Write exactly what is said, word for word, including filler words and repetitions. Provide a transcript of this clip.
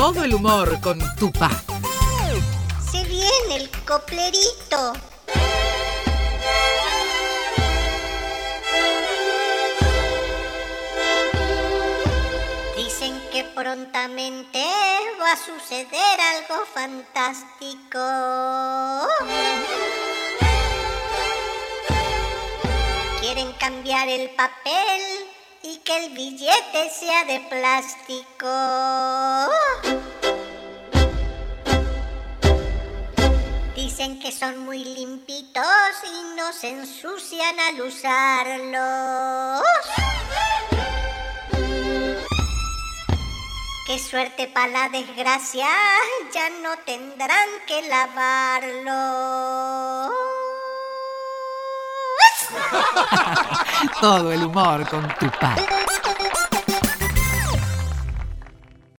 Todo el humor con Tupac. Se viene el coplerito. Dicen que prontamente va a suceder algo fantástico. Quieren cambiar el papel y que el billete sea de plástico. Dicen que son muy limpitos y no se ensucian al usarlos. Qué suerte para la desgracia, ya no tendrán que lavarlos. Todo el humor con Tupac.